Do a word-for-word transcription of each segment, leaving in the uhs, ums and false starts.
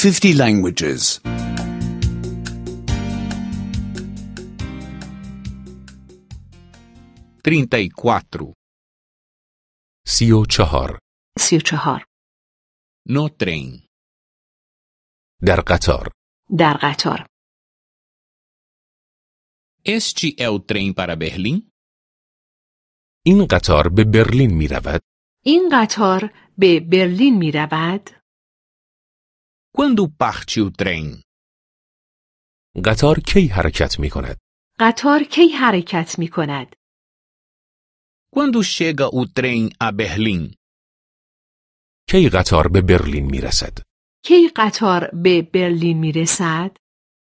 fifty languages. trinta e quatro. سی و چهار. سی و چهار. No trem. در قطار. در قطار. Este é o trem para Berlim? این قطار به برلین می رود. این قطار به برلین می رود. Quando parte o trem? قطار کی حرکت می کند؟ قطار کی حرکت می کند؟ Quando chega o trem a Berlim? کی قطار به برلین می رسد؟ کی قطار به برلین می رسد؟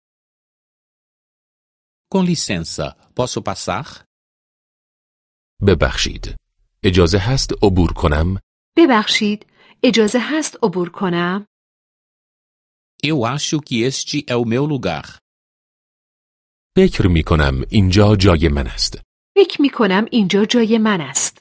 Com licença, posso passar? ببخشید. اجازه هست عبور کنم؟ ببخشید، اجازه هست عبور کنم؟ Eu acho que este é o meu lugar. فکر می کنم اینجا جای من است. فکر می کنم اینجا جای من است.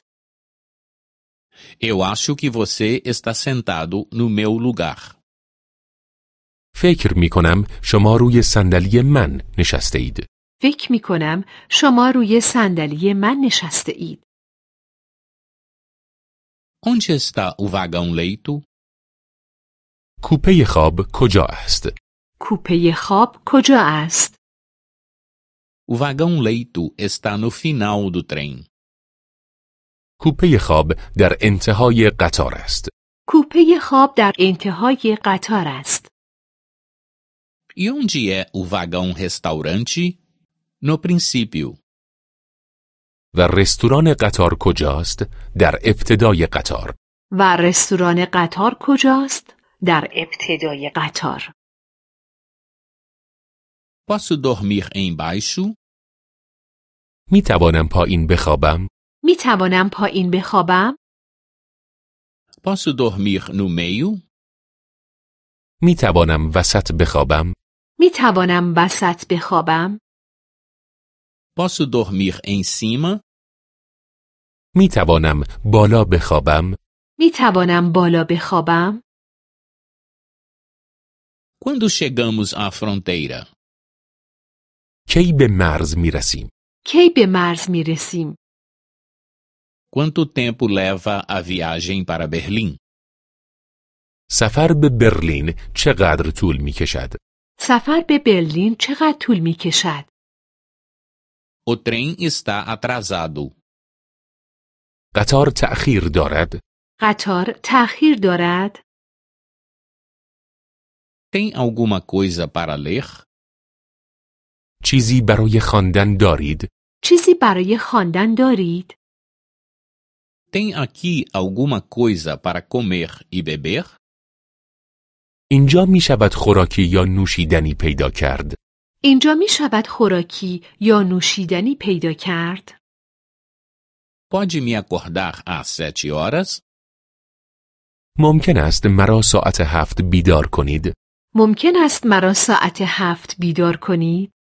Eu acho que você está sentado no meu lugar. فکر می کنم شما روی صندلی من نشسته اید. فکر می کنم شما روی صندلی من نشسته اید. Onde está o vagão leito? کوپه خواب کجا است؟ کوپه خواب کجا است؟ O vagão leito está no final do trem. کوپه خواب در انتهای قطار است. کوپه خواب در انتهای قطار است. E onde é o vagão restaurante? No princípio. و رستوران قطار کجاست؟ در ابتدای قطار. و رستوران قطار کجاست؟ در ابتدای قطار. Posso dormir embaixo? می توانم پایین بخوابم؟ می توانم پایین بخوابم؟ Posso dormir no meio? می توانم وسط بخوابم؟ می توانم وسط بخوابم؟ Posso dormir em cima? می توانم بالا بخوابم؟ می توانم بالا بخوابم؟ Quando chegamos à fronteira? کی به مرز می رسیم؟ کی به مرز می رسیم؟ Quanto tempo leva a viagem para Berlim? سفر به برلین چقدر طول می کشد؟ سفر به برلین چقدر طول می کشد؟ O trem está atrasado. قطار تأخیر دارد؟ قطار تأخیر دارد؟ Tem alguma coisa para ler? چیزی برای خواندن دارید؟ چیزی برای خواندن دارید؟ Tem aqui alguma coisa para comer e beber? اینجا می شود خوراکی یا نوشیدنی پیدا کرد؟ اینجا می شود خوراکی یا نوشیدنی پیدا کرد؟ Pode me acordar às sete horas? ممکن است مرا ساعت هفت بیدار کنید؟ ممکن است مرا ساعت هفت بیدار کنید؟